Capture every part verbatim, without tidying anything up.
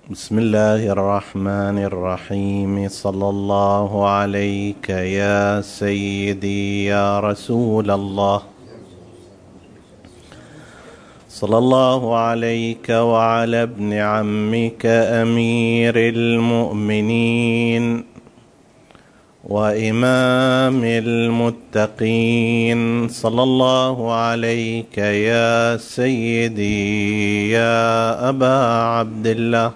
بسم الله الرحمن الرحيم. صلى الله عليك يا سيدي يا رسول الله. صلى الله عليك وعلى ابن عمك أمير المؤمنين وإمام المتقين. صلى الله عليك يا سيدي يا أبا عبد الله.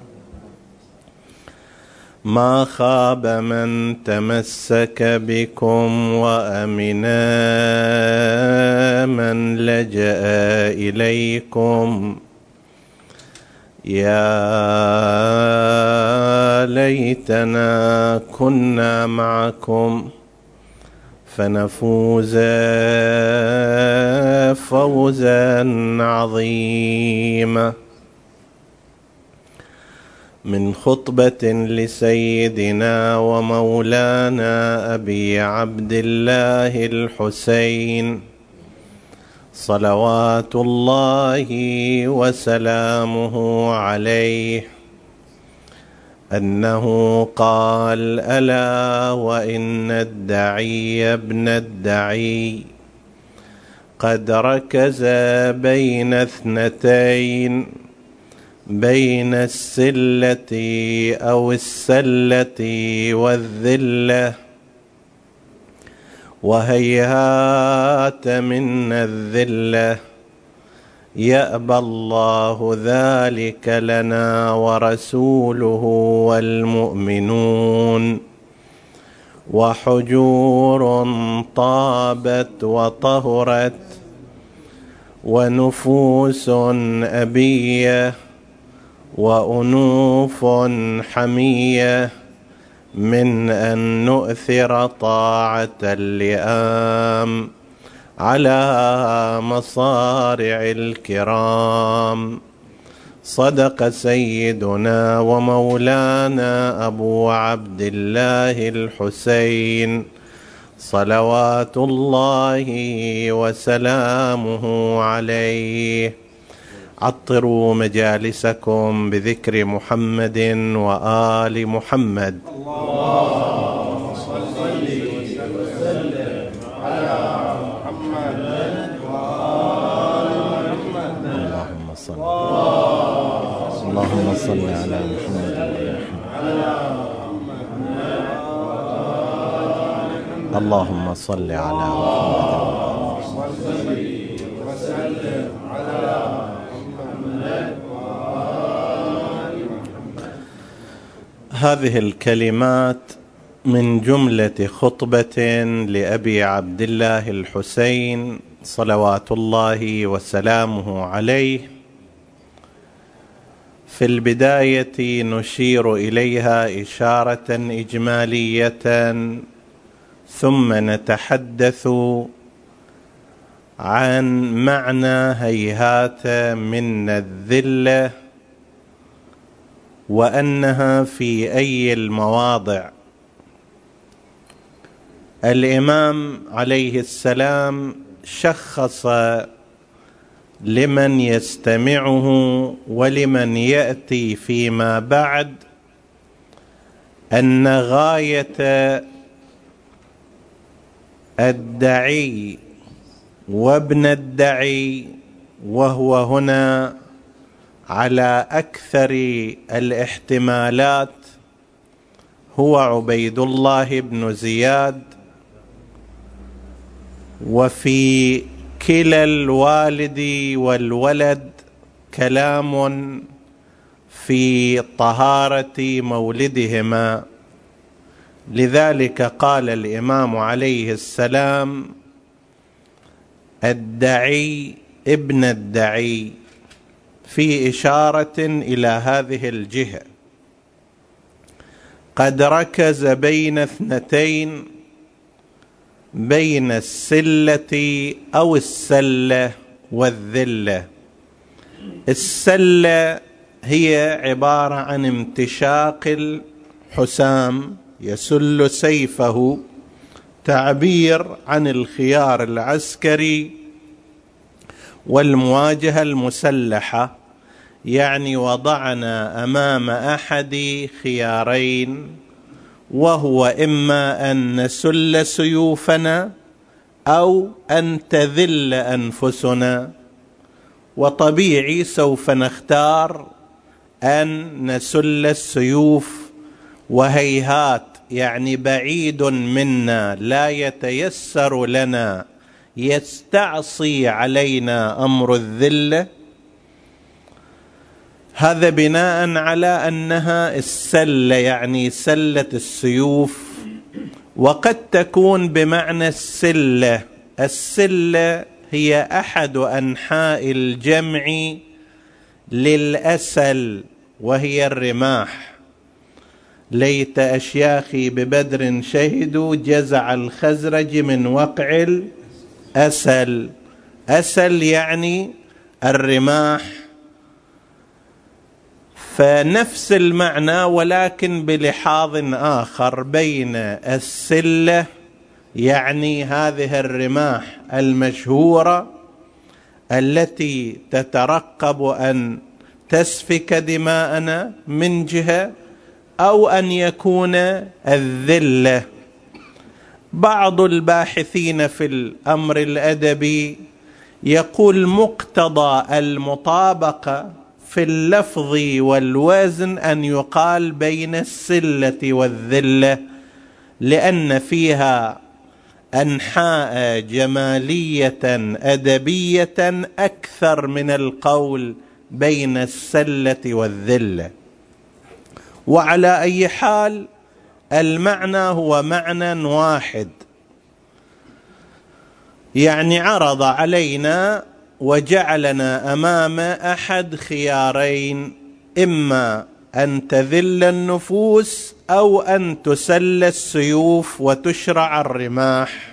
ما خاب من تمسك بكم وأمنا من لجأ إليكم. يا ليتنا كنا معكم فنفوز فوزا عظيما. من خطبة لسيدنا ومولانا أبي عبد الله الحسين صلوات الله وسلامه عليه أنه قال: ألا وإن الدعي ابن الدعي قد ركز بين اثنتين، بين السلة أو السلة والذلة، وهيهات من الذلة، يأبى الله ذلك لنا ورسوله والمؤمنون. وحجور طابت وطهرت ونفوس أبية وأنوف حمية من أن نؤثر طاعة اللئام على مصارع الكرام. صدق سيدنا ومولانا أبو عبد الله الحسين صلوات الله وسلامه عليه. عطروا مجالسكم بذكر محمد وآل محمد. اللهم صل وسلم على محمد وآل محمد. اللهم صل اللهم صل على محمد وآل محمد. اللهم صل على محمد وسلم على هذه الكلمات من جملة خطبة لأبي عبد الله الحسين صلوات الله وسلامه عليه. في البداية نشير إليها إشارة إجمالية، ثم نتحدث عن معنى هيهات من الذلة وأنها في أي المواضع. الإمام عليه السلام شخص لمن يستمعه ولمن يأتي فيما بعد أن غاية الدعي وابن الدعي، وهو هنا على أكثر الاحتمالات هو عبيد الله بن زياد، وفي كلا الوالد والولد كلام في طهارة مولدهما. لذلك قال الإمام عليه السلام: الدعي ابن الدعي، في إشارة إلى هذه الجهة. قد ركز بين اثنتين، بين السلة أو السلة والذلة. السلة هي عبارة عن امتشاق الحسام يسل سيفه، تعبير عن الخيار العسكري والمواجهة المسلحة. يعني وضعنا أمام أحد خيارين، وهو إما أن نسل سيوفنا أو أن تذل أنفسنا، وطبيعي سوف نختار أن نسل السيوف، وهيهات يعني بعيد منا لا يتيسر لنا، يستعصي علينا أمر الذلة. هذا بناء على أنها السلة، يعني سلة السيوف، وقد تكون بمعنى السلة. السلة هي أحد أنحاء الجمع للأسل، وهي الرماح. ليت أشياخي ببدر شهدوا جزع الخزرج من وقع الأسل. أسل يعني الرماح، فنفس المعنى ولكن بلحاظ آخر بين السلة، يعني هذه الرماح المشهورة التي تترقب أن تسفك دماءنا من جهة، أو أن يكون الذلة. بعض الباحثين في الأمر الأدبي يقول مقتضى المطابقة في اللفظ والوزن أن يقال بين السلة والذلة، لأن فيها أنحاء جمالية أدبية أكثر من القول بين السلة والذلة. وعلى أي حال المعنى هو معنى واحد، يعني عرض علينا وجعلنا أمام أحد خيارين، إما أن تذل النفوس أو أن تسل السيوف وتشرع الرماح.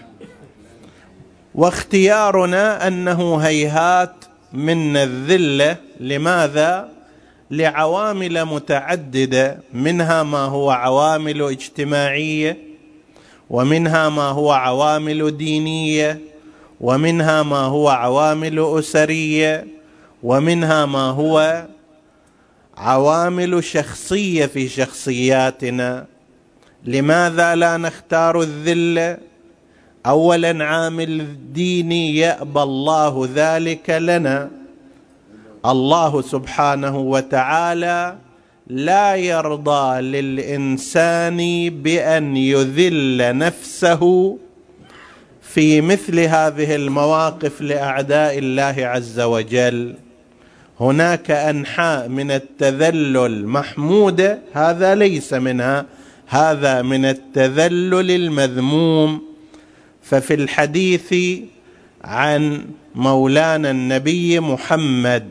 واختيارنا أنه هيهات من الذلة. لماذا؟ لعوامل متعددة، منها ما هو عوامل اجتماعية، ومنها ما هو عوامل دينية، ومنها ما هو عوامل أسرية، ومنها ما هو عوامل شخصية في شخصياتنا. لماذا لا نختار الذلة؟ أولا عامل ديني، يأبى الله ذلك لنا. الله سبحانه وتعالى لا يرضى للإنسان بأن يذل نفسه في مثل هذه المواقف لأعداء الله عز وجل. هناك أنحاء من التذلل محمودة، هذا ليس منها، هذا من التذلل المذموم. ففي الحديث عن مولانا النبي محمد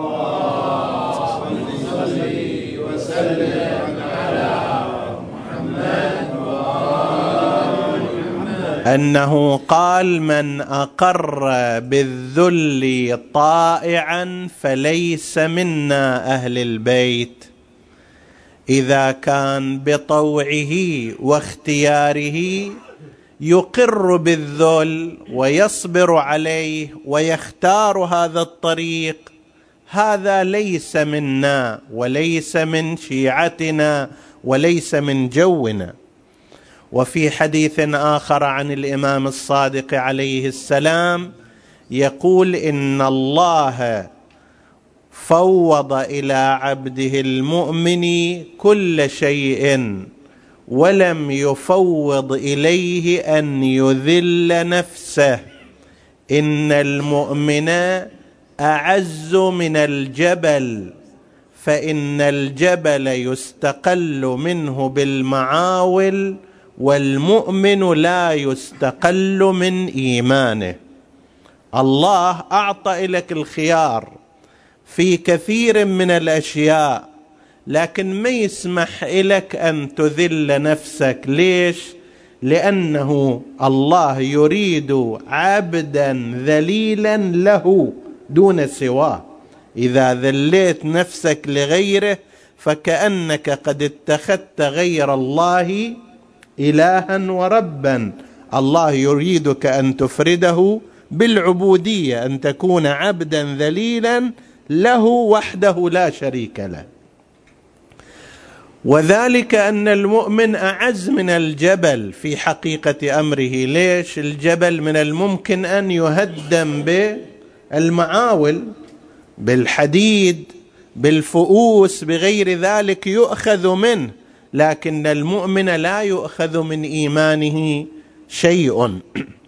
أنه قال: من أقر بالذل طائعا فليس منا أهل البيت. إذا كان بطوعه واختياره يقر بالذل ويصبر عليه ويختار هذا الطريق، هذا ليس منا وليس من شيعتنا وليس من جونا. وفي حديث آخر عن الإمام الصادق عليه السلام يقول: إن الله فوض إلى عبده المؤمن كل شيء ولم يفوض إليه أن يذل نفسه. إن المؤمن أعز من الجبل، فإن الجبل يستقل منه بالمعاول، والمؤمن لا يستقل من إيمانه. الله أعطى لك الخيار في كثير من الأشياء، لكن ما يسمح لك أن تذل نفسك. ليش؟ لأنه الله يريد عبدا ذليلا له دون سواه. إذا ذليت نفسك لغيره فكأنك قد اتخذت غير الله إلها وربا. الله يريدك أن تفرده بالعبودية، أن تكون عبدا ذليلا له وحده لا شريك له. وذلك أن المؤمن أعز من الجبل في حقيقة أمره. ليش؟ الجبل من الممكن أن يهدم بالمعاول، بالحديد، بالفؤوس، بغير ذلك يؤخذ منه، لكن المؤمن لا يؤخذ من إيمانه شيء.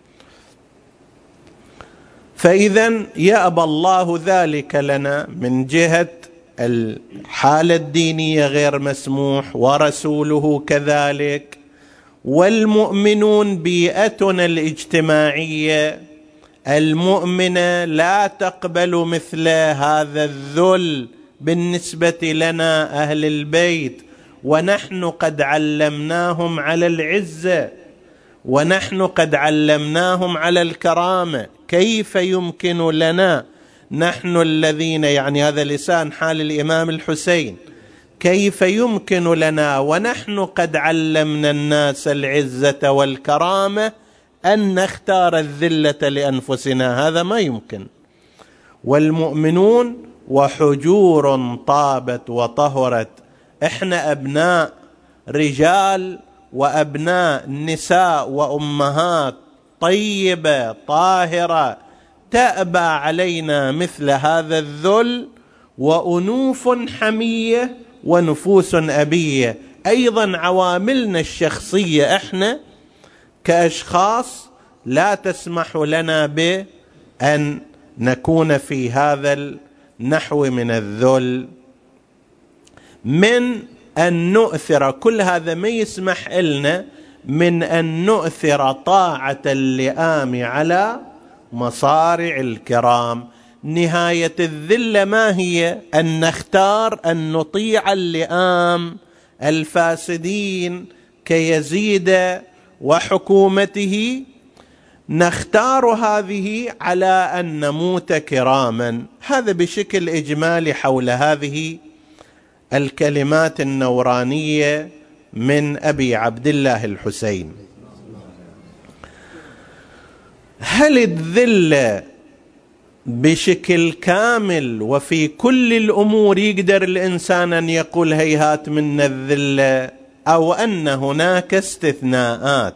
فإذا يأبى الله ذلك لنا من جهة الحالة الدينية غير مسموح، ورسوله كذلك، والمؤمنون بيئتنا الاجتماعية المؤمنة لا تقبل مثل هذا الذل بالنسبة لنا أهل البيت، ونحن قد علمناهم على العزة، ونحن قد علمناهم على الكرامة. كيف يمكن لنا نحن الذين، يعني هذا لسان حال الإمام الحسين، كيف يمكن لنا ونحن قد علمنا الناس العزة والكرامة أن نختار الذلة لأنفسنا؟ هذا ما يمكن. والمؤمنون وحجور طابت وطهرت، احنا أبناء رجال وأبناء نساء وأمهات طيبة طاهرة، تأبى علينا مثل هذا الذل، وأنوف حمية ونفوس أبية. أيضا عواملنا الشخصية احنا كأشخاص لا تسمح لنا بأن نكون في هذا النحو من الذل، من أن نؤثر كل هذا ما يسمح لنا من أن نؤثر طاعة اللئام على مصارع الكرام. نهاية الذلة ما هي؟ أن نختار أن نطيع اللئام الفاسدين كيزيد وحكومته، نختار هذه على أن نموت كراما. هذا بشكل إجمالي حول هذه الكلمات النورانية من أبي عبد الله الحسين. هل الذلة بشكل كامل وفي كل الأمور يقدر الإنسان أن يقول هيهات من الذلة، أو أن هناك استثناءات؟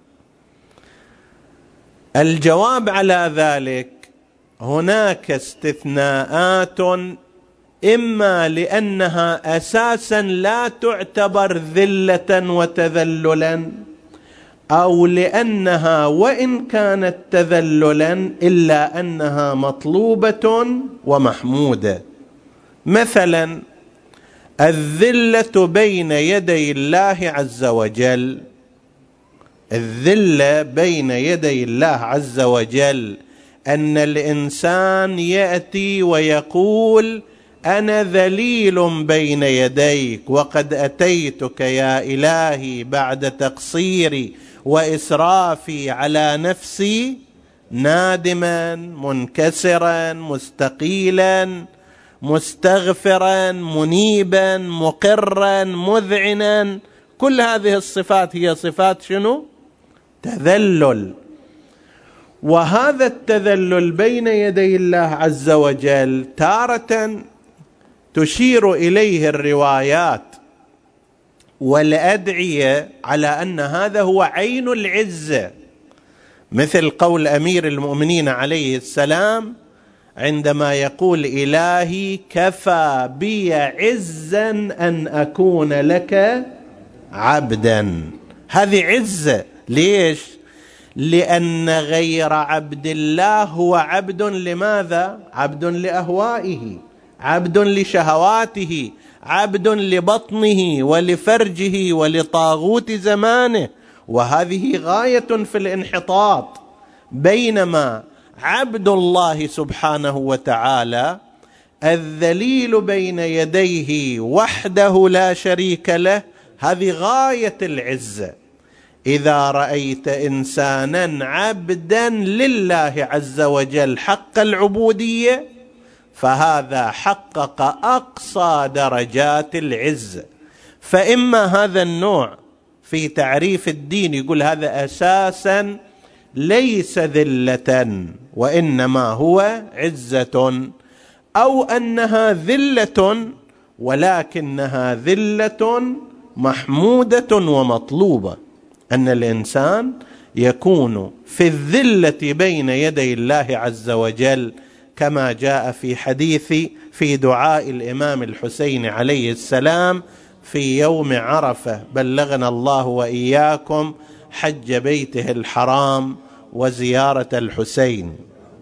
الجواب على ذلك هناك استثناءات، إما لأنها أساسا لا تعتبر ذلة وتذللا، أو لأنها وإن كانت تذللا إلا أنها مطلوبة ومحمودة. مثلا الذلة بين يدي الله عز وجل، الذلة بين يدي الله عز وجل أن الإنسان يأتي ويقول أنا ذليل بين يديك، وقد أتيتك يا إلهي بعد تقصيري وإسرافي على نفسي نادما منكسرا مستقيلا مستغفرا منيبا مقرا مذعنا. كل هذه الصفات هي صفات شنو؟ تذلل. وهذا التذلل بين يدي الله عز وجل تارة تشير إليه الروايات والأدعية على أن هذا هو عين العزة، مثل قول أمير المؤمنين عليه السلام عندما يقول إلهي كفى بي عزا أن أكون لك عبدا. هذه عزة. ليش؟ لأن غير عبد الله هو عبد لماذا؟ عبد لأهوائه، عبد لشهواته، عبد لبطنه ولفرجه ولطاغوت زمانه، وهذه غاية في الانحطاط. بينما عبد الله سبحانه وتعالى الذليل بين يديه وحده لا شريك له، هذه غاية العزة. إذا رأيت إنسانا عبدا لله عز وجل حق العبودية فهذا حقق أقصى درجات العزة. فإما هذا النوع في تعريف الدين يقول هذا أساسا ليس ذلة وإنما هو عزة، أو أنها ذلة ولكنها ذلة محمودة ومطلوبة، أن الإنسان يكون في الذلة بين يدي الله عز وجل، كما جاء في حديث في دعاء الإمام الحسين عليه السلام في يوم عرفة: بلغنا الله وإياكم حج بيته الحرام وزيارة الحسين.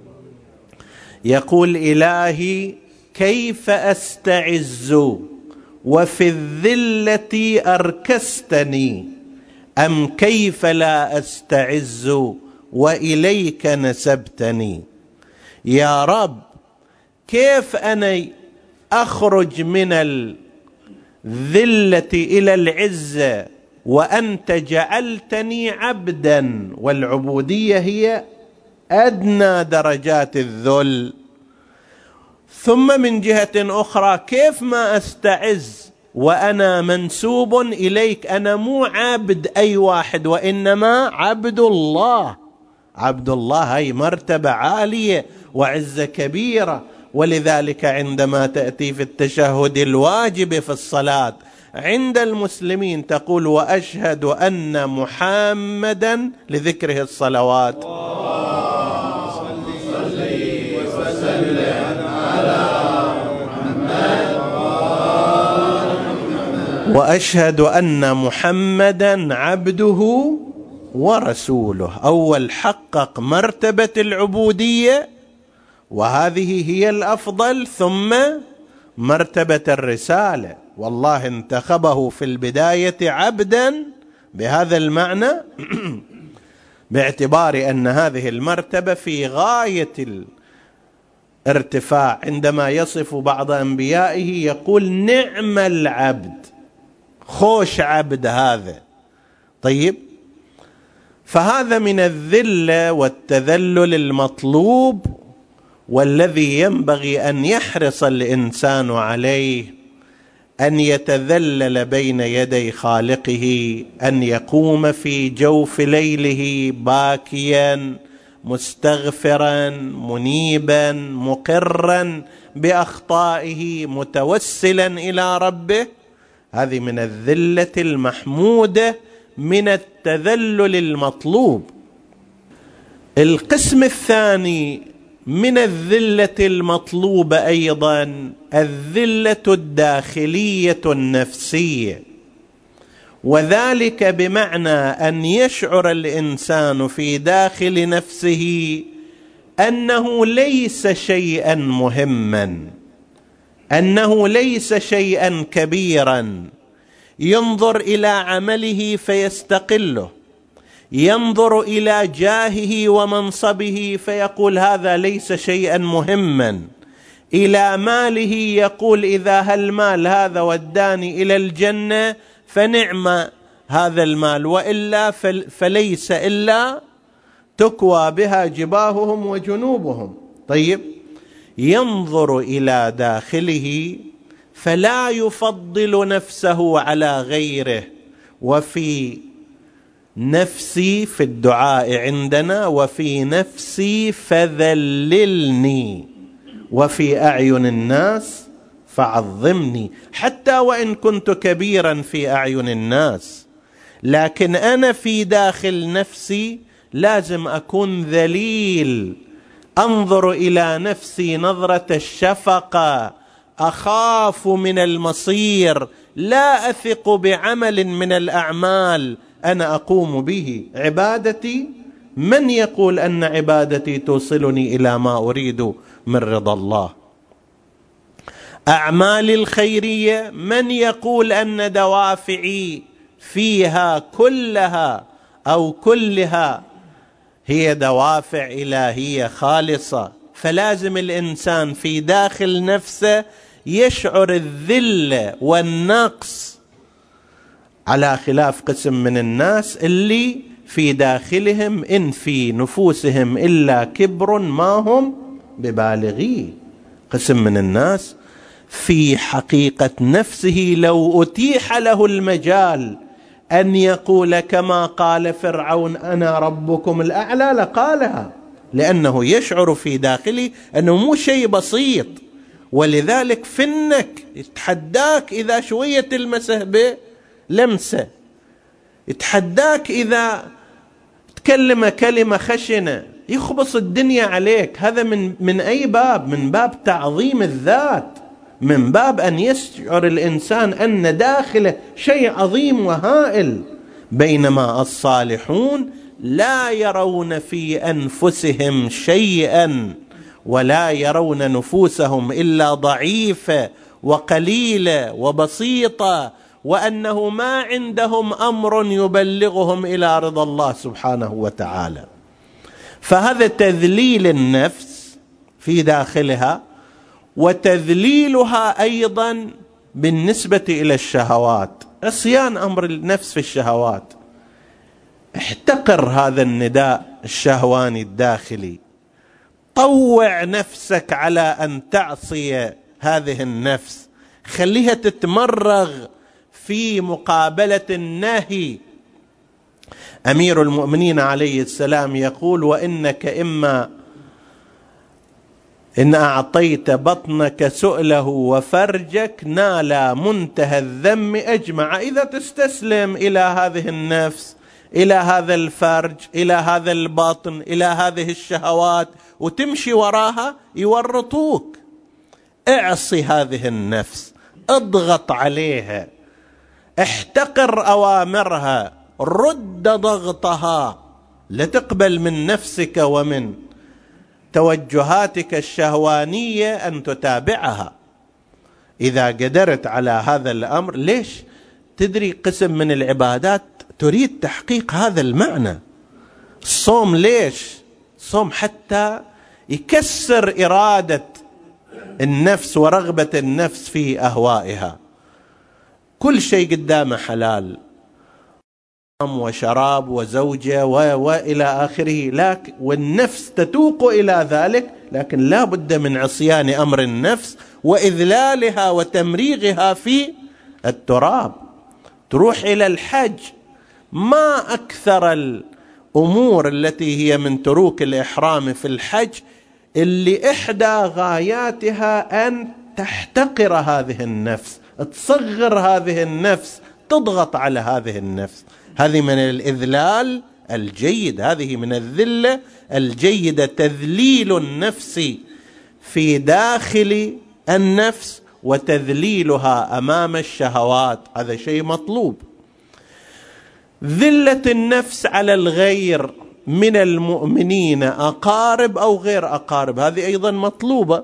يقول: إلهي كيف أستعز وفي الذلة أركستني، أم كيف لا أستعز وإليك نسبتني. يا رب، كيف أنا أخرج من الذلة إلى العزة وأنت جعلتني عبدا، والعبودية هي أدنى درجات الذل. ثم من جهة أخرى كيف ما أستعز وأنا منسوب إليك، أنا مو عبد أي واحد وإنما عبد الله. عبد الله هي مرتبة عالية وعزة كبيرة، ولذلك عندما تأتي في التشهد الواجب في الصلاة عند المسلمين تقول: وأشهد أن محمدا، لذكره الصلوات، وأشهد أن محمدا عبده ورسوله. أول حقق مرتبة العبودية وهذه هي الأفضل، ثم مرتبة الرسالة، والله انتخبه في البداية عبدا بهذا المعنى باعتبار أن هذه المرتبة في غاية الارتفاع. عندما يصف بعض أنبيائه يقول: نعم العبد، خوش عبد هذا. طيب، فهذا من الذلة والتذلل المطلوب، والذي ينبغي أن يحرص الإنسان عليه أن يتذلل بين يدي خالقه، أن يقوم في جوف ليله باكيا مستغفرا منيبا مقرا بأخطائه متوسلا إلى ربه. هذه من الذلة المحمودة، من التذلل المطلوب. القسم الثاني من الذلة المطلوبة أيضا الذلة الداخلية النفسية، وذلك بمعنى أن يشعر الإنسان في داخل نفسه أنه ليس شيئا مهما، أنه ليس شيئا كبيرا، ينظر إلى عمله فيستقله، ينظر إلى جاهه ومنصبه فيقول هذا ليس شيئا مهما، إلى ماله يقول إذا هالمال هذا وداني إلى الجنة فنعم هذا المال، وإلا فليس إلا تكوى بها جباههم وجنوبهم. طيب، ينظر إلى داخله فلا يفضل نفسه على غيره. وفي نفسي في الدعاء عندنا: وفي نفسي فذللني، وفي أعين الناس فعظمني. حتى وإن كنت كبيرا في أعين الناس، لكن أنا في داخل نفسي لازم أكون ذليل، أنظر إلى نفسي نظرة الشفقة، أخاف من المصير، لا أثق بعمل من الأعمال أنا أقوم به. عبادتي، من يقول أن عبادتي توصلني إلى ما أريد من رضا الله؟ أعمالي الخيرية، من يقول أن دوافعي فيها كلها أو كلها هي دوافع إلهية خالصة؟ فلازم الإنسان في داخل نفسه يشعر الذلة والنقص، على خلاف قسم من الناس اللي في داخلهم إن في نفوسهم إلا كبر ما هم ببالغيه. قسم من الناس في حقيقة نفسه لو أتيح له المجال أن يقول كما قال فرعون أنا ربكم الأعلى لقالها، لأنه يشعر في داخله أنه مو شيء بسيط، ولذلك فنك يتحداك إذا شوية تلمسه بلمسة، يتحداك إذا تكلم كلمة خشنة يخبص الدنيا عليك. هذا من من أي باب؟ من باب تعظيم الذات، من باب أن يشعر الإنسان أن داخله شيء عظيم وهائل. بينما الصالحون لا يرون في أنفسهم شيئا، ولا يرون نفوسهم إلا ضعيفة وقليلة وبسيطة، وأنه ما عندهم أمر يبلغهم إلى رضا الله سبحانه وتعالى. فهذا تذليل النفس في داخلها، وتذليلها أيضا بالنسبة إلى الشهوات، عصيان أمر النفس في الشهوات. احتقر هذا النداء الشهواني الداخلي، طوع نفسك على أن تعصي هذه النفس، خليها تتمرغ في مقابلة النهي. أمير المؤمنين عليه السلام يقول: وإنك إما إن أعطيت بطنك سؤله وفرجك نال منتهى الذم أجمع. إذا تستسلم إلى هذه النفس، إلى هذا الفرج، إلى هذا البطن، إلى هذه الشهوات وتمشي وراها يورطوك. اعصي هذه النفس، اضغط عليها، احتقر أوامرها، رد ضغطها، لا تقبل من نفسك ومن توجهاتك الشهوانية أن تتابعها. إذا قدرت على هذا الأمر، ليش؟ تدري قسم من العبادات تريد تحقيق هذا المعنى. الصوم ليش؟ الصوم حتى يكسر إرادة النفس ورغبة النفس في أهوائها. كل شيء قدامه حلال، وشراب وزوجة وإلى آخره، لكن والنفس تتوق إلى ذلك، لكن لا بد من عصيان أمر النفس وإذلالها وتمريغها في التراب. تروح إلى الحج، ما أكثر الأمور التي هي من تروك الإحرام في الحج اللي إحدى غاياتها أن تحتقر هذه النفس، تصغر هذه النفس، تضغط على هذه النفس. هذه من الإذلال الجيد، هذه من الذلة الجيدة، تذليل النفس في داخل النفس وتذليلها أمام الشهوات، هذا شيء مطلوب. ذلة النفس على الغير من المؤمنين، أقارب أو غير أقارب، هذه أيضا مطلوبة.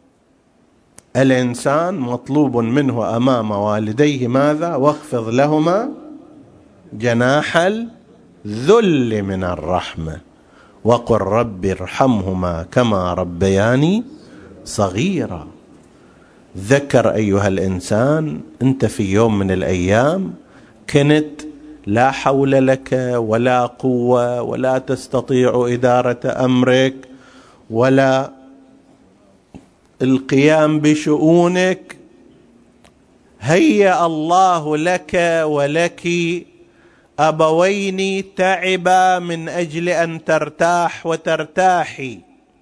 الإنسان مطلوب منه أمام والديه ماذا؟ واخفض لهما جناح الذل من الرحمة وقل رب ارحمهما كما ربياني صغيرا. ذكر أيها الإنسان أنت في يوم من الأيام كنت لا حول لك ولا قوة، ولا تستطيع إدارة أمرك ولا القيام بشؤونك. هيأ الله لك ولك أبوين تعبا من أجل أن ترتاح وترتاحي،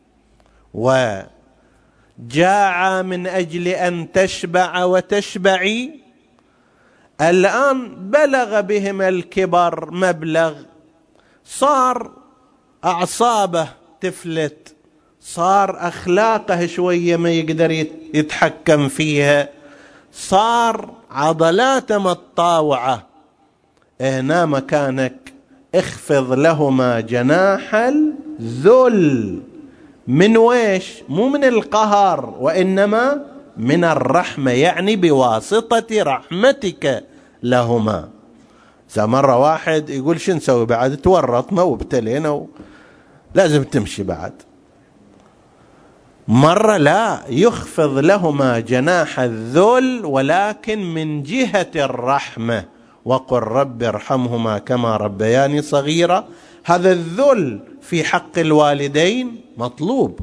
وجاعا من أجل أن تشبع وتشبعي. الآن بلغ بهم الكبر مبلغ، صار أعصابه تفلت، صار أخلاقه شوية ما يقدر يتحكم فيها، صار عضلاته متطاوعة. هنا مكانك اخفض لهما جناح الذل. من ويش؟ مو من القهر، وإنما من الرحمة، يعني بواسطة رحمتك لهما. إذا مرة واحد يقول شو نسوي بعد؟ تورطنا وابتلينا لازم تمشي بعد. مرة لا، يخفض لهما جناح الذل ولكن من جهة الرحمة، وقل رب ارحمهما كما ربياني صغيرا. هذا الذل في حق الوالدين مطلوب.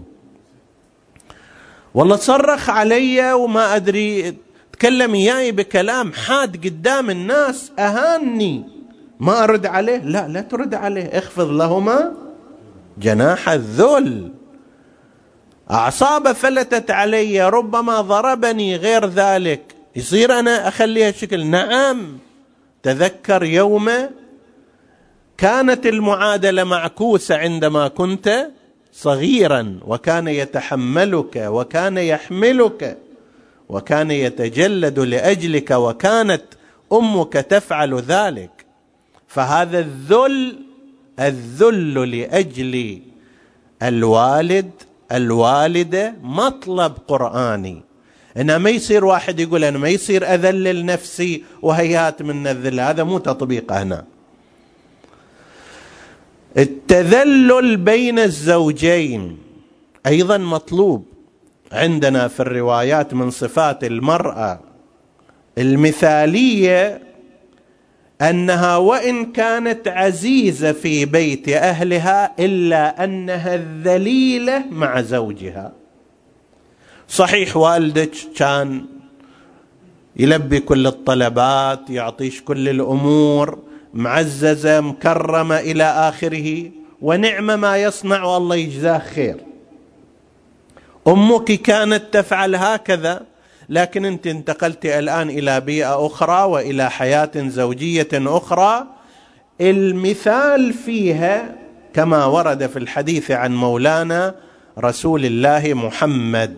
والله صرخ علي وما أدري، تكلم إياي بكلام حاد قدام الناس، أهاني، ما أرد عليه؟ لا، لا ترد عليه، اخفض لهما جناح الذل. أعصابه فلتت علي، ربما ضربني، غير ذلك، يصير أنا أخليها شكل؟ نعم. تذكر يوم كانت المعادلة معكوسة عندما كنت صغيرا، وكان يتحملك وكان يحملك وكان يتجلد لأجلك، وكانت أمك تفعل ذلك. فهذا الذل، الذل لأجل الوالد الوالدة مطلب قرآني. إنما ما يصير واحد يقول أنا ما يصير أذلل نفسي وهيات من الذل، هذا مو تطبيق هنا. التذلل بين الزوجين أيضا مطلوب. عندنا في الروايات من صفات المرأة المثالية أنها وإن كانت عزيزة في بيت أهلها إلا أنها الذليلة مع زوجها. صحيح والدك كان يلبي كل الطلبات، يعطيش كل الأمور، معززة مكرمة إلى آخره، ونعم ما يصنع والله يجزاه خير. أمك كانت تفعل هكذا، لكن أنت انتقلت الآن إلى بيئة أخرى وإلى حياة زوجية أخرى. المثال فيها كما ورد في الحديث عن مولانا رسول الله محمد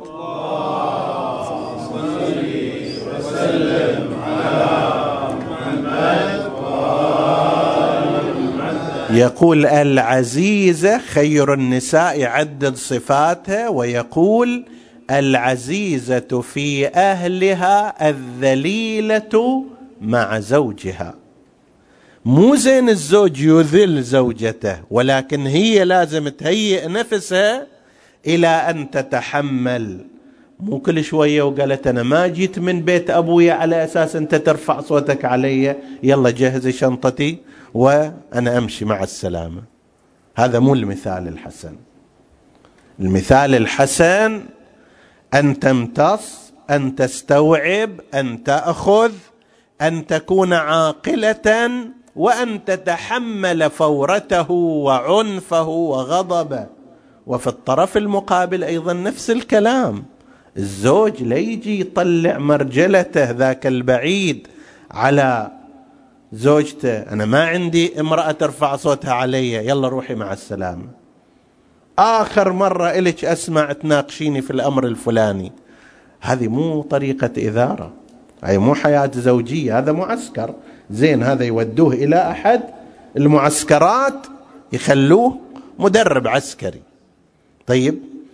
يقول العزيزة خير النساء، يعدد صفاتها ويقول العزيزة في أهلها الذليلة مع زوجها. مو زين الزوج يذل زوجته، ولكن هي لازم تهيئ نفسها إلى أن تتحمل. مو كل شوية وقالت أنا ما جيت من بيت أبويا على أساس أنت ترفع صوتك علي، يلا جهزي شنطتي وأنا أمشي مع السلامة. هذا مو المثال الحسن. المثال الحسن أن تمتص، أن تستوعب، أن تأخذ، أن تكون عاقلة، وأن تتحمل فورته وعنفه وغضبه. وفي الطرف المقابل أيضا نفس الكلام. الزوج لا يجي يطلع مرجلته ذاك البعيد على زوجته، أنا ما عندي امرأة ترفع صوتها علي، يلا روحي مع السلامة. آخر مرة إلك أسمع تناقشيني في الأمر الفلاني. هذه مو طريقة إذارة، هذه مو حياة زوجية، هذا معسكر. زين هذا يودوه إلى أحد المعسكرات يخلوه مدرب عسكري. طيب،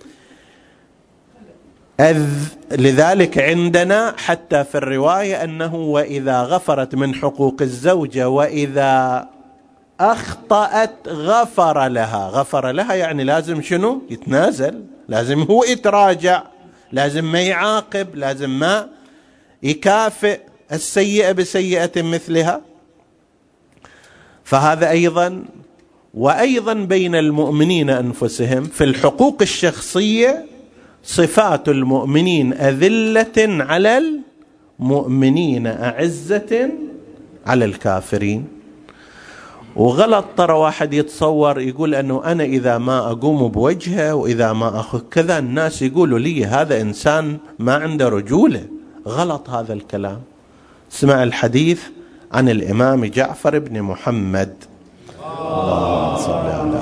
لذلك عندنا حتى في الرواية أنه وإذا غفرت من حقوق الزوجة وإذا أخطأت غفر لها. غفر لها يعني لازم شنو؟ يتنازل، لازم هو يتراجع، لازم ما يعاقب، لازم ما يكافئ السيئة بسيئة مثلها. فهذا أيضا. وأيضا بين المؤمنين أنفسهم في الحقوق الشخصية صفات المؤمنين أذلة على المؤمنين أعزة على الكافرين. وغلط ترى واحد يتصور يقول أنه أنا إذا ما أقوم بوجهه وإذا ما أخذ كذا الناس يقولوا لي هذا إنسان ما عنده رجولة. غلط هذا الكلام. اسمع الحديث عن الإمام جعفر بن محمد. اللهم صل على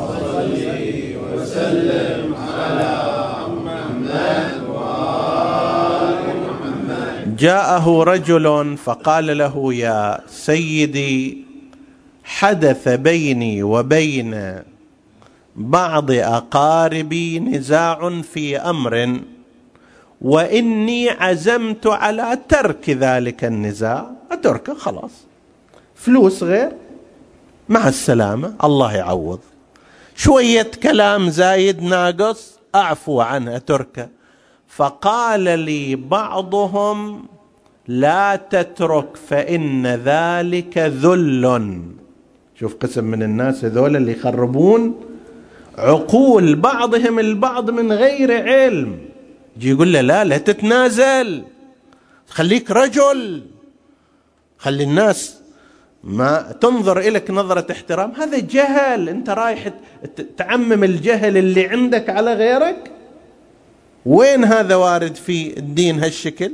وسلم على محمد وآل محمد. جاءه رجل فقال له يا سيدي حدث بيني وبين بعض أقاربي نزاع في أمر وإني عزمت على ترك ذلك النزاع. أتركه خلاص، فلوس غير، مع السلامة، الله يعوض. شوية كلام زايد ناقص أعفو عنه، أتركه. فقال لي بعضهم لا تترك فإن ذلك ذل. شوف قسم من الناس هذول اللي يخربون عقول بعضهم البعض من غير علم. يجي يقول له لا لا تتنازل، خليك رجل، خلي الناس ما تنظر إليك نظرة احترام. هذا جهل، أنت رايح تعمم الجهل اللي عندك على غيرك. وين هذا وارد في الدين هالشكل؟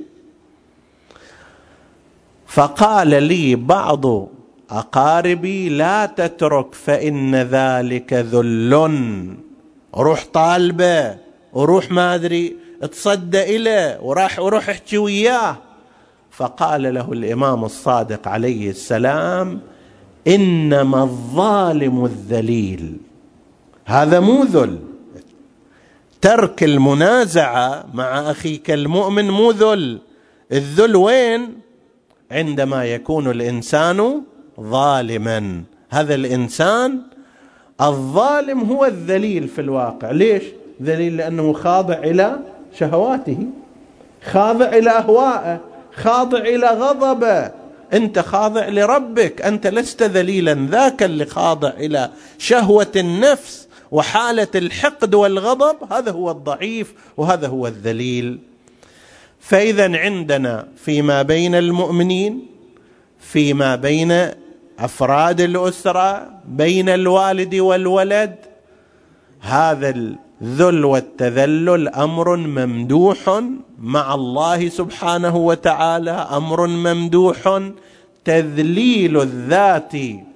فقال لي بعض أقاربي لا تترك فإن ذلك ذل، روح طالبه وروح ما أدري اتصدى إليه وراح وروح احكي وياه. فقال له الإمام الصادق عليه السلام إنما الظالم الذليل، هذا مو ذل. ترك المنازعة مع أخيك المؤمن مو ذل. الذل وين؟ عندما يكون الإنسان ظالما. هذا الإنسان الظالم هو الذليل في الواقع. ليش ذليل؟ لأنه خاضع إلى شهواته، خاضع إلى أهوائه، خاضع إلى غضبه. أنت خاضع لربك، أنت لست ذليلا. ذاك اللي خاضع إلى شهوة النفس وحالة الحقد والغضب هذا هو الضعيف وهذا هو الذليل. فإذا عندنا فيما بين المؤمنين، فيما بين أفراد الأسرة، بين الوالد والولد، هذا الذل والتذلل أمر ممدوح مع الله سبحانه وتعالى، أمر ممدوح. تذليل الذات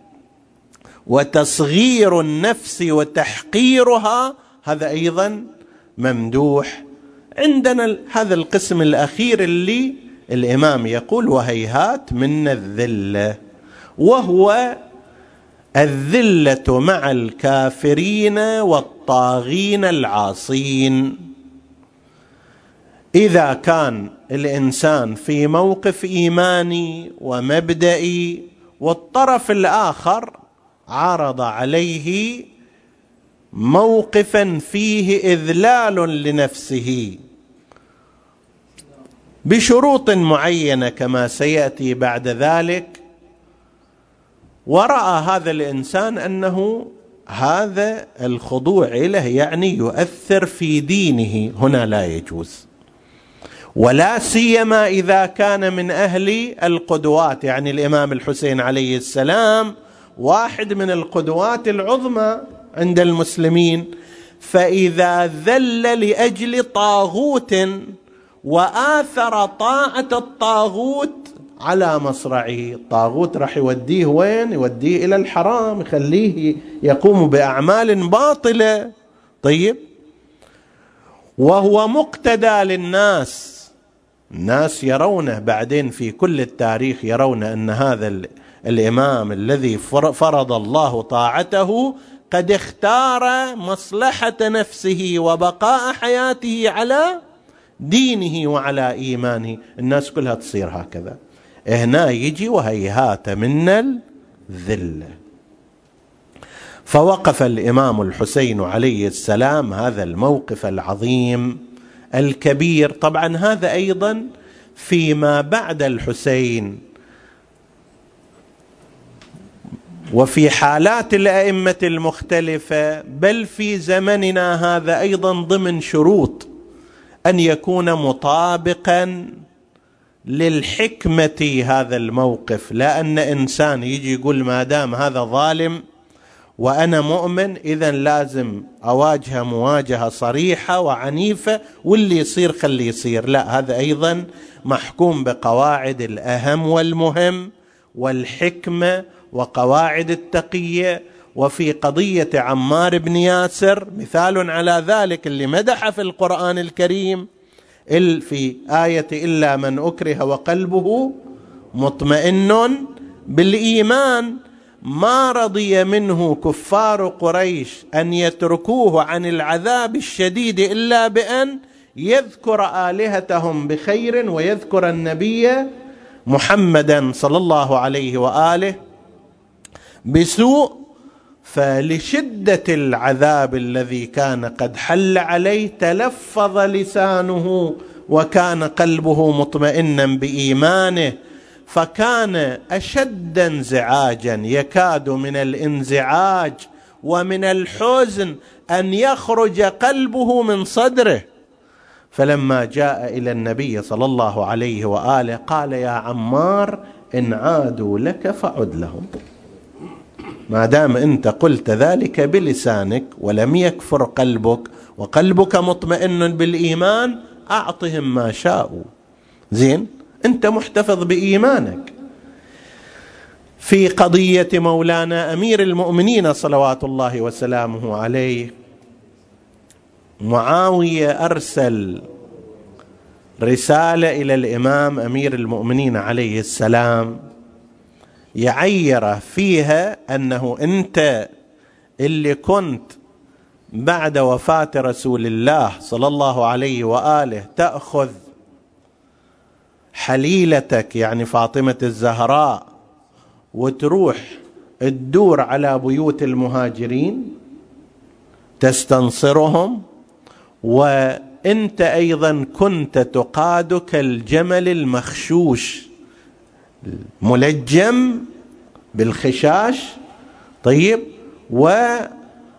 وتصغير النفس وتحقيرها هذا أيضا ممدوح. عندنا هذا القسم الأخير اللي الإمام يقول وهيهات من الذلة، وهو الذلة مع الكافرين والطاغين العاصين. إذا كان الإنسان في موقف إيماني ومبدئي والطرف الآخر عرض عليه موقفا فيه إذلال لنفسه بشروط معينة كما سيأتي بعد ذلك، ورأى هذا الإنسان أنه هذا الخضوع له يعني يؤثر في دينه، هنا لا يجوز. ولا سيما إذا كان من أهل القدوات، يعني الإمام الحسين عليه السلام واحد من القدوات العظمى عند المسلمين. فإذا ذل لأجل طاغوت وآثر طاعة الطاغوت على مصرعه، الطاغوت راح يوديه وين؟ يوديه إلى الحرام، يخليه يقوم بأعمال باطلة. طيب، وهو مقتدى للناس، الناس يرونه بعدين في كل التاريخ يرون أن هذا الإمام الذي فرض الله طاعته قد اختار مصلحة نفسه وبقاء حياته على دينه وعلى إيمانه. الناس كلها تصير هكذا. هنا يجي وهيهات من الذلة. فوقف الإمام الحسين عليه السلام هذا الموقف العظيم الكبير. طبعا هذا أيضا فيما بعد الحسين وفي حالات الأئمة المختلفة، بل في زمننا هذا أيضا ضمن شروط أن يكون مطابقا للحكمة هذا الموقف. لا أن إنسان يجي يقول ما دام هذا ظالم وأنا مؤمن إذن لازم أواجه مواجهة صريحة وعنيفة واللي يصير خلي يصير. لا، هذا أيضا محكوم بقواعد الأهم والمهم والحكمة وقواعد التقية. وفي قضية عمار بن ياسر مثال على ذلك اللي مدح في القرآن الكريم في آية إلا من أكره وقلبه مطمئن بالإيمان، ما رضي منه كفار قريش أن يتركوه عن العذاب الشديد إلا بأن يذكر آلهتهم بخير ويذكر النبي محمدا صلى الله عليه وآله بسوء. فلشدة العذاب الذي كان قد حل عليه تلفظ لسانه وكان قلبه مطمئنا بإيمانه، فكان أشد انزعاجا، يكاد من الانزعاج ومن الحزن أن يخرج قلبه من صدره. فلما جاء إلى النبي صلى الله عليه وآله قال يا عمار إن عادوا لك فعد لهم. ما دام أنت قلت ذلك بلسانك ولم يكفر قلبك وقلبك مطمئن بالإيمان أعطهم ما شاءوا. زين، أنت محتفظ بإيمانك. في قضية مولانا أمير المؤمنين صلوات الله وسلامه عليه، معاوية أرسل رسالة إلى الإمام أمير المؤمنين عليه السلام يعيره فيها أنه أنت اللي كنت بعد وفاة رسول الله صلى الله عليه وآله تأخذ حليلتك يعني فاطمة الزهراء وتروح تدور على بيوت المهاجرين تستنصرهم، وأنت أيضا كنت تقاد كالجمل المخشوش ملجم بالخشاش، طيب، وحتى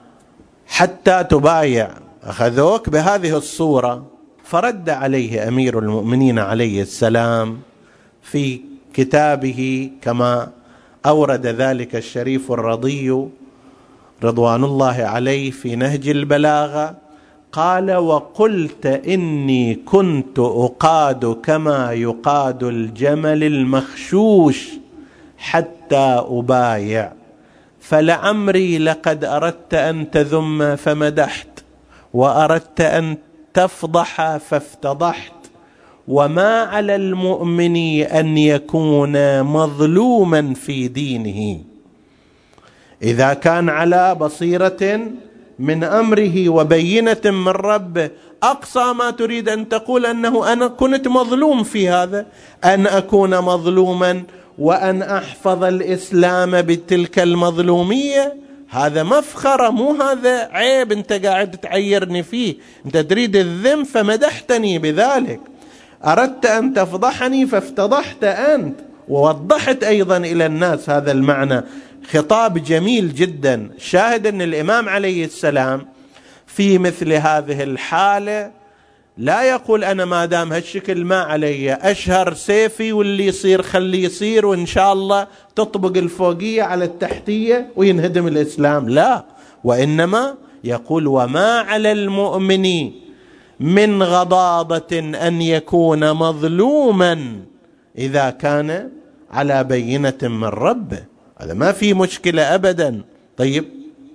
تبايع. أخذوك بهذه الصورة. فرد عليه أمير المؤمنين عليه السلام في كتابه كما أورد ذلك الشريف الرضي رضوان الله عليه في نهج البلاغة، قال: وقلت إني كنت أقاد كما يقاد الجمل المخشوش حتى أبايع، فلعمري لقد أردت أن تذم فمدحت، وأردت أن تفضح فافتضحت، وما على المؤمن أن يكون مظلوما في دينه إذا كان على بصيرة من أمره وبينة من ربه. أقصى ما تريد أن تقول أنه أنا كنت مظلوم في هذا، أن أكون مظلوما وأن أحفظ الإسلام بتلك المظلومية، هذا مفخرة، مو هذا عيب أنت قاعد تعيرني فيه. أنت تريد الذم فمدحتني بذلك، أردت أن تفضحني فافتضحت أنت، ووضحت أيضا إلى الناس هذا المعنى. خطاب جميل جدا. شاهد أن الإمام عليه السلام في مثل هذه الحالة لا يقول أنا ما دام هالشكل ما علي أشهر سيفي واللي يصير خلي يصير وإن شاء الله تطبق الفوقية على التحتية وينهدم الإسلام، لا، وإنما يقول: وما على المؤمن من غضاضة أن يكون مظلوما إذا كان على بينة من ربه. هذا ما في مشكلة أبدا. طيب،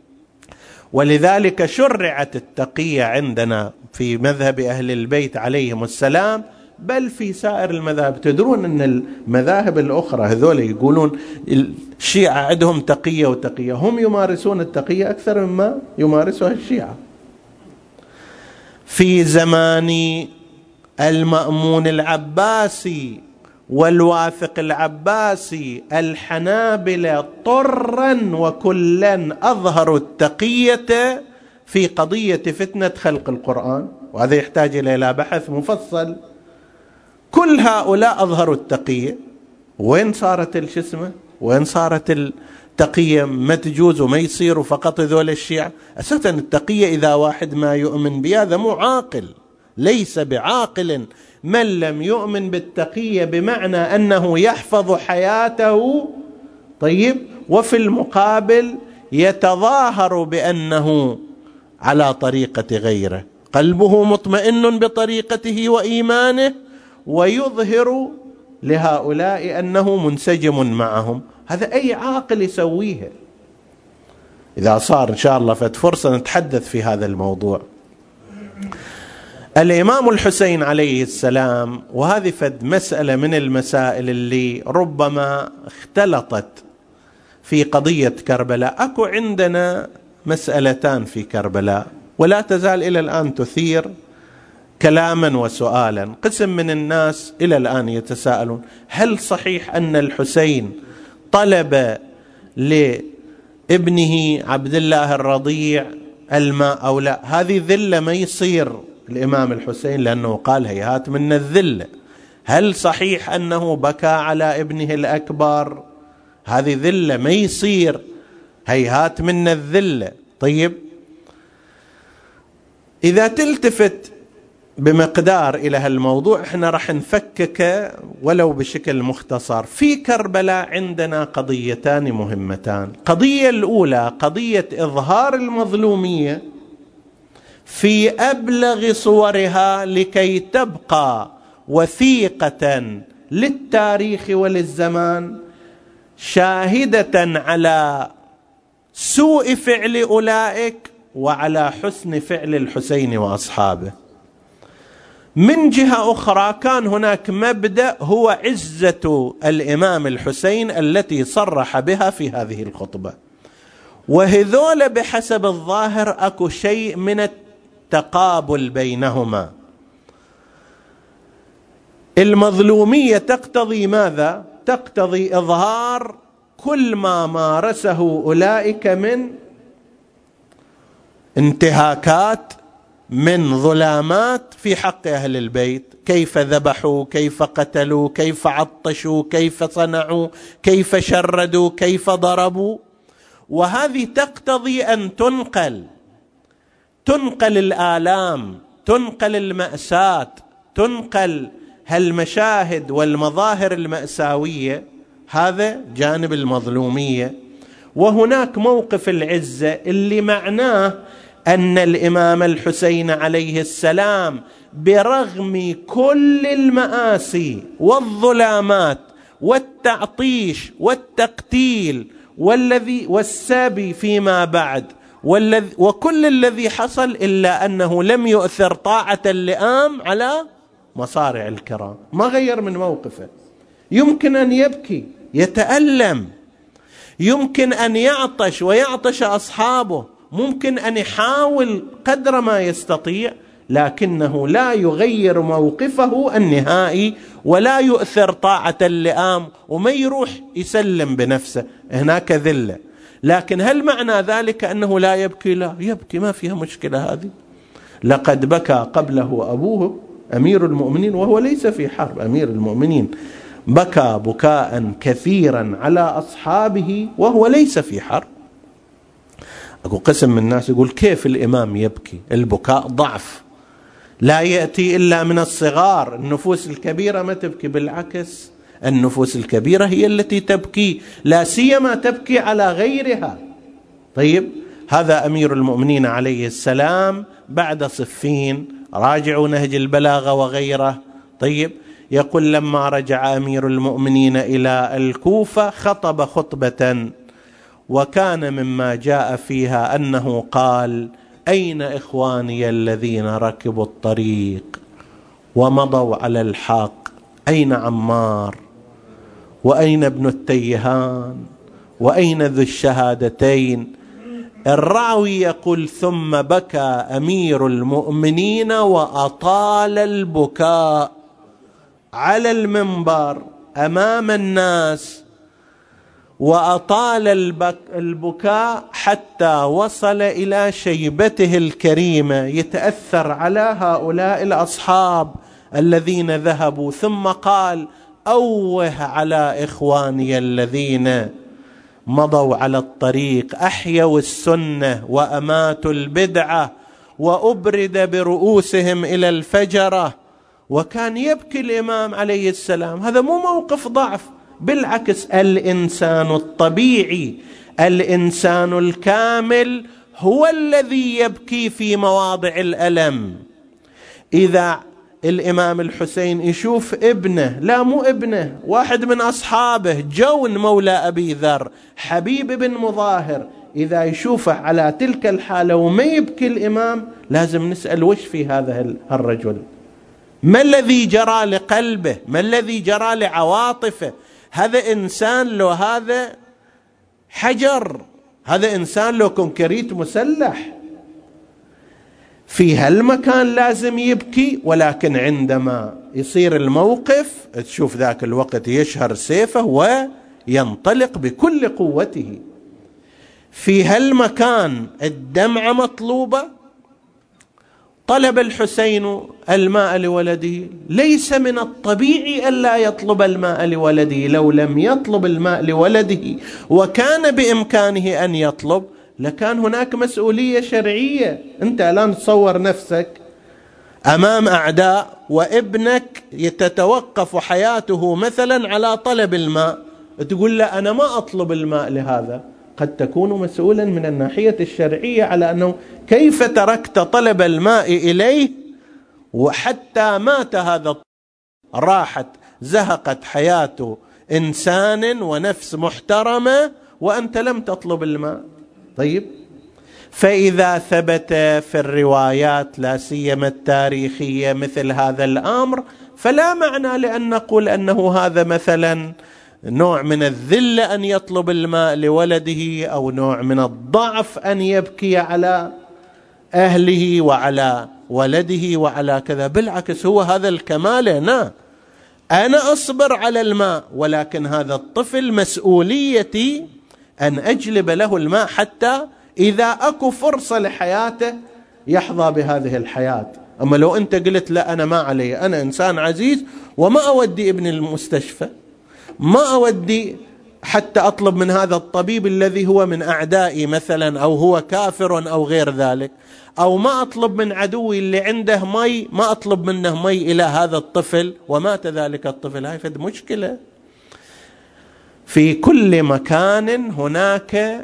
ولذلك شرعت التقية عندنا في مذهب أهل البيت عليهم السلام، بل في سائر المذاهب. تدرون أن المذاهب الأخرى هذول يقولون الشيعة عندهم تقية وتقية، هم يمارسون التقية أكثر مما يمارسها الشيعة. في زمان المأمون العباسي والواثق العباسي الحنابلة طرا وكلا أظهروا التقية في قضية فتنة خلق القرآن، وهذا يحتاج إلى بحث مفصل. كل هؤلاء أظهروا التقية. وين صارت الشسمة؟ وين صارت التقية؟ ما تجوز وما يصير فقط ذول الشيعة. أساسا التقية إذا واحد ما يؤمن بها هذا مو عاقل، ليس بعاقل من لم يؤمن بالتقية، بمعنى أنه يحفظ حياته، طيب، وفي المقابل يتظاهر بأنه على طريقة غيره، قلبه مطمئن بطريقته وإيمانه، ويظهر لهؤلاء أنه منسجم معهم. هذا أي عاقل يسويها. إذا صار إن شاء الله فت فرصة نتحدث في هذا الموضوع. الإمام الحسين عليه السلام، وهذه فد مسألة من المسائل اللي ربما اختلطت في قضية كربلاء. أكو عندنا مسألتان في كربلاء ولا تزال إلى الآن تثير كلاما وسؤالا. قسم من الناس إلى الآن يتساءلون: هل صحيح أن الحسين طلب لابنه عبد الله الرضيع الماء أو لا؟ هذه ذلة ما يصير الإمام الحسين، لأنه قال هيهات من الذلة. هل صحيح أنه بكى على ابنه الأكبر؟ هذه ذلة ما يصير، هيهات من الذلة. طيب، إذا تلتفت بمقدار إلى هالموضوع، احنا راح نفكك ولو بشكل مختصر. في كربلاء عندنا قضيتان مهمتان. قضية الأولى قضية إظهار المظلومية في أبلغ صورها لكي تبقى وثيقة للتاريخ وللزمان، شاهدة على سوء فعل أولئك وعلى حسن فعل الحسين وأصحابه. من جهة أخرى كان هناك مبدأ هو عزة الإمام الحسين التي صرح بها في هذه الخطبة، وهذول بحسب الظاهر أكو شيء من التقابل بينهما. المظلومية تقتضي ماذا؟ تقتضي إظهار كل ما مارسه أولئك من انتهاكات، من ظلامات في حق أهل البيت، كيف ذبحوا، كيف قتلوا، كيف عطشوا، كيف صنعوا، كيف شردوا، كيف ضربوا. وهذه تقتضي أن تنقل تنقل الآلام، تنقل المأساة، تنقل هالمشاهد والمظاهر المأساوية. هذا جانب المظلومية. وهناك موقف العزة اللي معناه أن الإمام الحسين عليه السلام برغم كل المآسي والظلامات والتعطيش والتقتيل والذي والسبي فيما بعد والذي وكل الذي حصل، إلا أنه لم يؤثر طاعة اللئام على مصارع الكرام، ما غير من موقفه. يمكن أن يبكي يتألم، يمكن أن يعطش ويعطش أصحابه، ممكن أن يحاول قدر ما يستطيع، لكنه لا يغير موقفه النهائي ولا يؤثر طاعة اللئام وما يروح يسلم بنفسه. هناك ذلة. لكن هل معنى ذلك أنه لا يبكي؟ لا يبكي، ما فيها مشكلة هذه. لقد بكى قبله أبوه أمير المؤمنين وهو ليس في حرب. أمير المؤمنين بكى بكاء كثيرا على أصحابه وهو ليس في حرب. أكو قسم من الناس يقول كيف الإمام يبكي؟ البكاء ضعف، لا يأتي إلا من الصغار، النفوس الكبيرة ما تبكي، بالعكس النفوس الكبيرة هي التي تبكي، لا سيما تبكي على غيرها. طيب، هذا أمير المؤمنين عليه السلام بعد صفين، راجعوا نهج البلاغة وغيره. طيب، يقول لما رجع أمير المؤمنين إلى الكوفة خطب خطبة، وكان مما جاء فيها أنه قال: أين إخواني الذين ركبوا الطريق ومضوا على الحق؟ أين عمار؟ وأين ابن التيهان؟ وأين ذو الشهادتين؟ الراوي يقول: ثم بكى أمير المؤمنين وأطال البكاء على المنبر أمام الناس، وأطال البكاء حتى وصل إلى شيبته الكريمة، يتأثر على هؤلاء الأصحاب الذين ذهبوا. ثم قال: أوه على إخواني الذين مضوا على الطريق، أحيوا السنة وأماتوا البدعة وأبرد برؤوسهم إلى الفجرة. وكان يبكي الإمام عليه السلام. هذا مو موقف ضعف، بالعكس، الإنسان الطبيعي، الإنسان الكامل هو الذي يبكي في مواضع الألم. إذا الإمام الحسين يشوف ابنه، لا مو ابنه، واحد من أصحابه، جون مولى أبي ذر، حبيب بن مظاهر، إذا يشوفه على تلك الحالة وما يبكي الإمام، لازم نسأل وش في هذا الرجل؟ ما الذي جرى لقلبه؟ ما الذي جرى لعواطفه؟ هذا إنسان لو هذا حجر، هذا إنسان لو كونكريت مسلح. في هالمكان لازم يبكي، ولكن عندما يصير الموقف تشوف ذاك الوقت يشهر سيفه وينطلق بكل قوته. في هالمكان الدمعة مطلوبة. طلب الحسين الماء لولده، ليس من الطبيعي ألا يطلب الماء لولده. لو لم يطلب الماء لولده وكان بإمكانه أن يطلب، لكان هناك مسؤولية شرعية. أنت الآن تصور نفسك أمام أعداء وابنك يتتوقف حياته مثلا على طلب الماء، تقول له أنا ما أطلب الماء لهذا، قد تكون مسؤولا من الناحية الشرعية على أنه كيف تركت طلب الماء إليه وحتى مات هذا، راحت زهقت حياة إنسان ونفس محترمة وأنت لم تطلب الماء. طيب، فإذا ثبت في الروايات لا سيما التاريخية مثل هذا الأمر، فلا معنى لأن نقول أنه هذا مثلا نوع من الذلة أن يطلب الماء لولده، أو نوع من الضعف أن يبكي على أهله وعلى ولده وعلى كذا. بالعكس، هو هذا الكمال هنا، أنا أصبر على الماء، ولكن هذا الطفل مسؤوليتي أن أجلب له الماء حتى إذا أكو فرصة لحياته يحظى بهذه الحياة. أما لو أنت قلت لا أنا ما علي، أنا إنسان عزيز وما أودي ابن المستشفى، ما أودي حتى أطلب من هذا الطبيب الذي هو من أعدائي مثلا، أو هو كافر أو غير ذلك، أو ما أطلب من عدوي اللي عنده مي، ما أطلب منه مي إلى هذا الطفل ومات ذلك الطفل. هاي فد مشكلة. في كل مكان هناك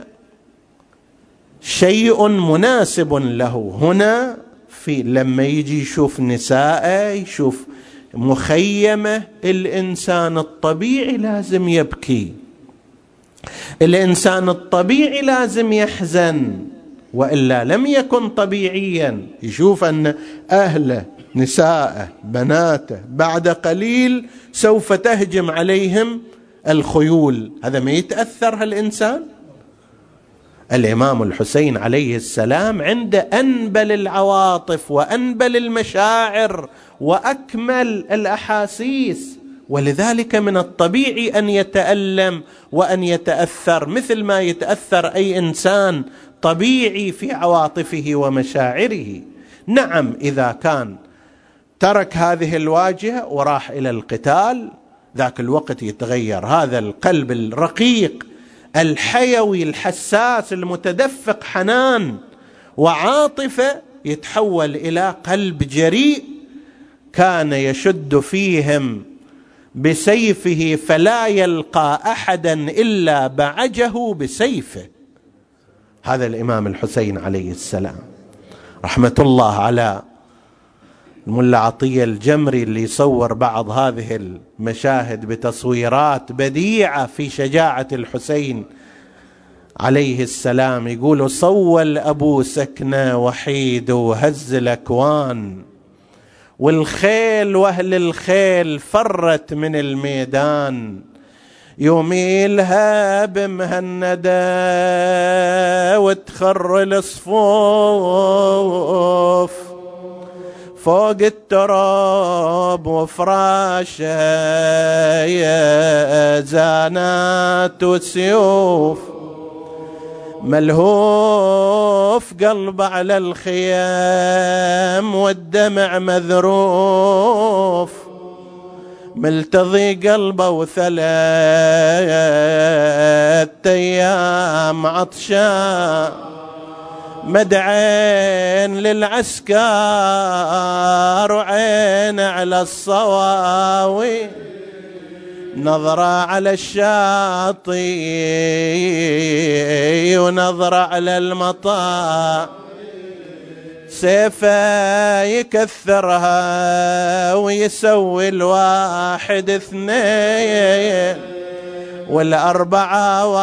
شيء مناسب له. هنا في لما يجي يشوف نساء، يشوف مخيمة، الإنسان الطبيعي لازم يبكي، الإنسان الطبيعي لازم يحزن، وإلا لم يكن طبيعيا. يشوف أن أهله نساءه بناته بعد قليل سوف تهجم عليهم الخيول، هذا ما يتأثر هالإنسان؟ الإمام الحسين عليه السلام عنده أنبل العواطف وأنبل المشاعر وأكمل الأحاسيس، ولذلك من الطبيعي أن يتألم وأن يتأثر مثل ما يتأثر أي إنسان طبيعي في عواطفه ومشاعره. نعم، إذا كان ترك هذه الواجهة وراح إلى القتال، ذاك الوقت يتغير هذا القلب الرقيق الحيوي الحساس المتدفق حنان وعاطفة، يتحول إلى قلب جريء كان يشد فيهم بسيفه فلا يلقى أحدا إلا بعجه بسيفه. هذا الإمام الحسين عليه السلام، رحمة الله على الملا عطية الجمري اللي يصور بعض هذه المشاهد بتصويرات بديعة في شجاعة الحسين عليه السلام. يقول: صول أبو سكنة وحيد وهز الأكوان، والخيل وأهل الخيل فرت من الميدان، يميلها بمهندة وتخر الصفوف فوق التراب وفراشه يا زانات وسيوف، ملهوف قلب على الخيام والدمع مذروف، ملتضي قلبه وثلاث ايام عطشان، مدعين للعسكر وعين على الصواوي، نظرة على الشاطئ ونظرة على المطار، سيفه يكثرها ويسوي الواحد اثنين والأربعة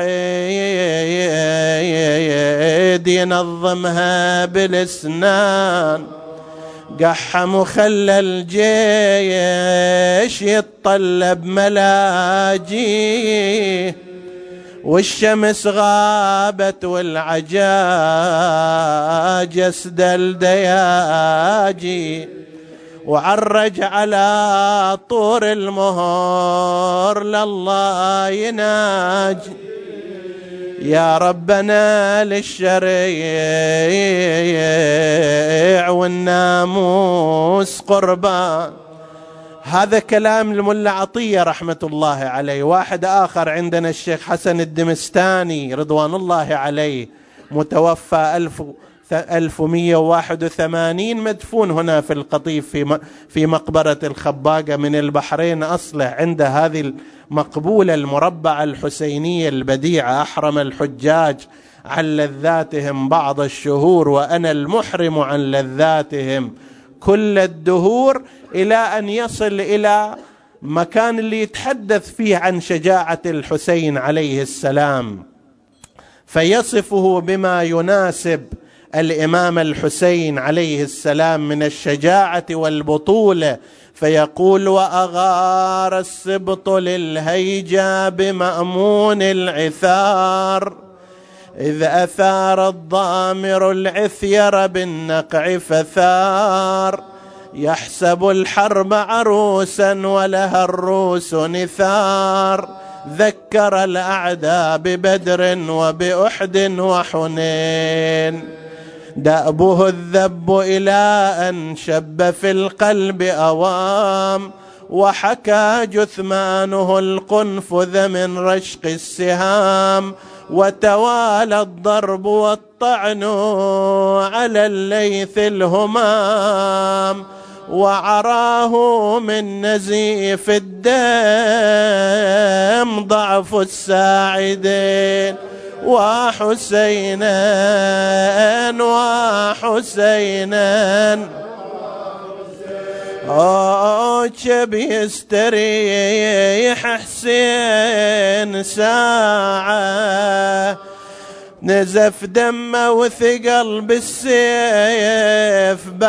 واحد، ينظمها بالاسنان، قحم وخلى الجيش يتطلب ملاجيه، والشمس غابت والعجاج اسدل دياجي، وعرج على طور المهور لله يناجي، يا ربنا للشريع والناموس قربان. هذا كلام الملا عطية رحمة الله عليه. واحد آخر عندنا الشيخ حسن الدمستاني رضوان الله عليه، متوفى ألف ألف ومئة وواحد وثمانين مدفون هنا في القطيف في في مقبرة الخباقة من البحرين أصله، عند هذه المقبولة المربعة الحسينية البديعة: أحرم الحجاج عن لذاتهم بعض الشهور وأنا المحرم عن لذاتهم كل الدهور، إلى أن يصل إلى مكان اللي يتحدث فيه عن شجاعة الحسين عليه السلام، فيصفه بما يناسب الإمام الحسين عليه السلام من الشجاعة والبطولة، فيقول: وأغار السبط للهيجا بمأمون العثار، إذ أثار الضامر العثير بالنقع فثار، يحسب الحرب عروسا ولها الروس نثار، ذكر الأعداء ببدر وبأحد وحنين، دأبه الذب إلى أن شب في القلب أوام، وحكى جثمانه القنفذ من رشق السهام، وتوالى الضرب والطعن على الليث الهمام، وعراه من نزيف الدم ضعف الساعدين، وحسينا وحسينا أوجب يستريح حسين ساعة، نزف دمه وثقل بالسيف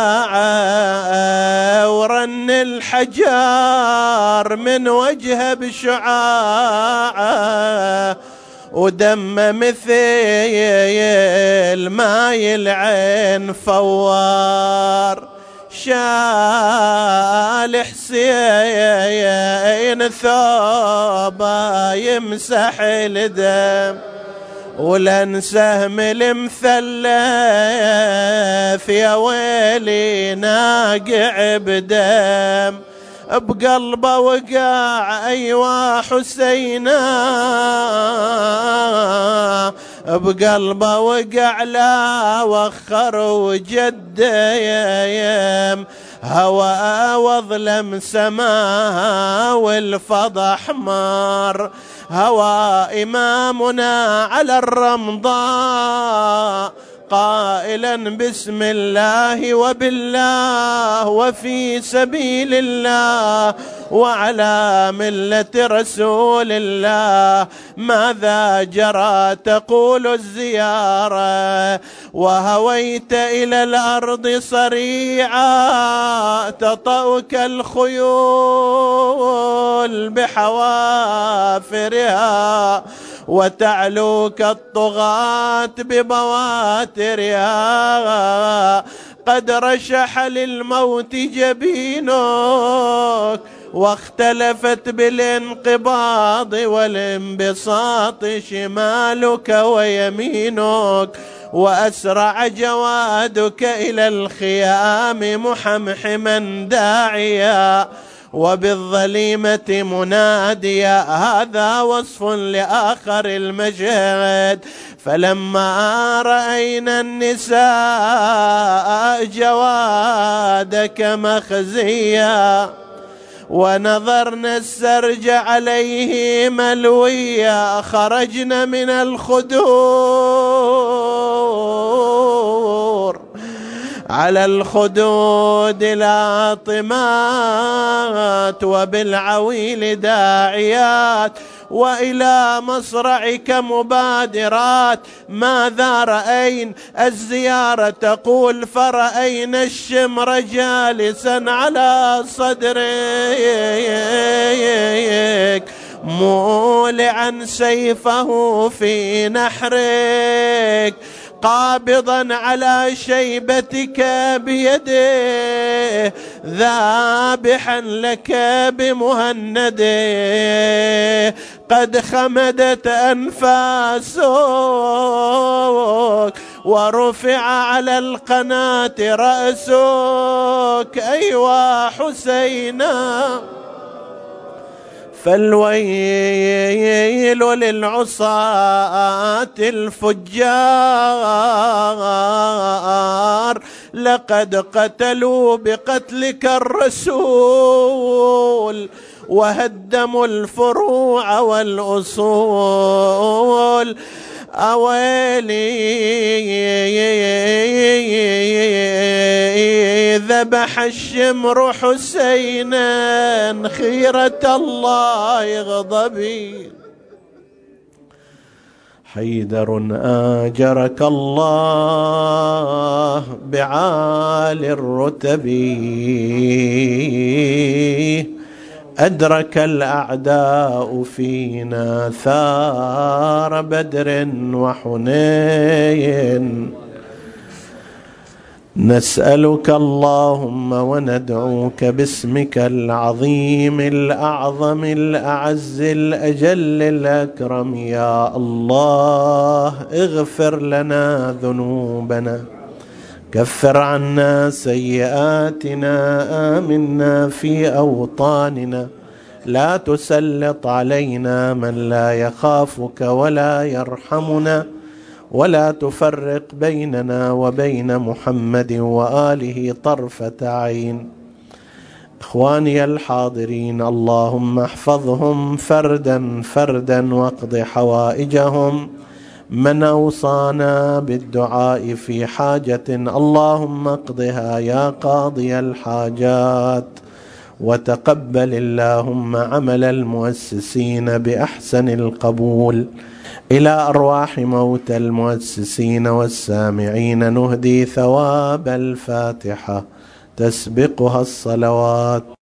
باعه، ورن الحجار من وجهه بشعاعه، ودم مثيل ماي العين فوار، شال حسين ثوبه يمسح الدم، ولن سهم المثلث يا ويلي ناقع بدم، بقلبه وقع أيوا حسينا، بقلبه وقع لا وخر وجديم، هوى وظلم سماها والفضح مار، هوى إمامنا على الرمضاء قائلا بسم الله وبالله وفي سبيل الله وعلى ملة رسول الله، ماذا جرى تقول الزيارة، وهويت إلى الأرض صريعا تطأك الخيول بحوافرها، وتعلوك الطغاة ببواترها، قد رشح للموت جبينك، واختلفت بالانقباض والانبساط شمالك ويمينك، وأسرع جوادك إلى الخيام محمحما داعيا، وبالظليمة مناديا. هذا وصف لآخر المشهد: فلما رأينا النساء جوادك مخزيا، ونظرنا السرج عليه ملويا، خرجنا من الخدور على الخدود لاطمات، وبالعويل داعيات، وإلى مصرعك مبادرات. ماذا رأين؟ الزيارة تقول: فرأينا الشمر جالسا على صدرك، مولعا سيفه في نحرك، قابضا على شيبتك بيده، ذابحا لك بمهنده، قد خمدت أنفاسك، ورفع على القناة رأسك. أيوا حسينا، فالويل للعصاة الفجار لقد قتلوا بقتلك الرسول وهدموا الفروع والأصول. أويلي ذبح الشمر حسينا خيرة الله غضبي. حيدر آجرك الله بعالي الرتب أدرك الأعداء فينا ثار بدر وحنين. نسألك اللهم وندعوك باسمك العظيم الأعظم الأعز الأجل الأكرم يا الله اغفر لنا ذنوبنا كفر عنا سيئاتنا آمنا في أوطاننا لا تسلط علينا من لا يخافك ولا يرحمنا ولا تفرق بيننا وبين محمد وآله طرفة عين. إخواني الحاضرين اللهم احفظهم فردا فردا واقض حوائجهم. من أوصانا بالدعاء في حاجة اللهم اقضها يا قاضي الحاجات، وتقبل اللهم عمل المؤسسين بأحسن القبول. إلى أرواح موتى المؤسسين والسامعين نهدي ثواب الفاتحة تسبقها الصلوات.